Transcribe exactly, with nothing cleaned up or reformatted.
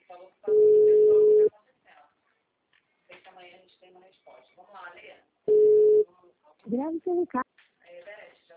falou que falou com o pessoal o que está acontecendo. Sei que amanhã a gente tem uma resposta. Vamos lá, Lê. Grave seu recado.